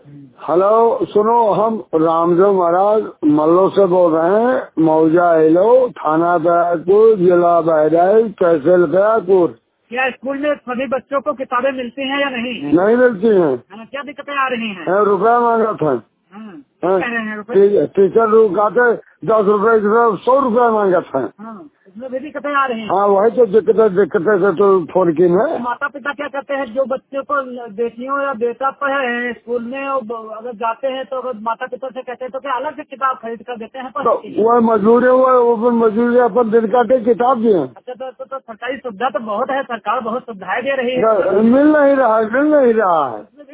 Hello, सुनो, हम रामदेव महाराज मल्लो से बोल रहे हैं। मौजा एलो, थाना बैरपुर, जिला बहराइच, तहसील बैरपुर। क्या स्कूल में सभी बच्चों को किताबें मिलती हैं या नहीं? नहीं मिलती हैं। क्या दिक्कतें आ रही हैं? रुपया मांगा था। क्या कह रहे हैं रुपए? टीचर रुकाते 10 रुपए की तरफ 100 रुपया मांगा था। इसमें भी दिक्कतें आ रही हैं। हाँ, वही तो दिक्कतें से तो फोन की है। माता पिता क्या करते हैं, जो बच्चों को बेटियों या बेटा पढ़े हैं स्कूल में, और अगर जाते हैं तो अगर माता पिता से कहते हैं तो क्या अलग से किताब खरीद कर देते हैं तो वह मजबूरी वो मजबूरी अपन दिन काटे किताब दिए। अच्छा, तो सरकारी सुविधा तो बहुत है, सरकार बहुत सुविधाएं दे रही है। मिल नहीं रहा है।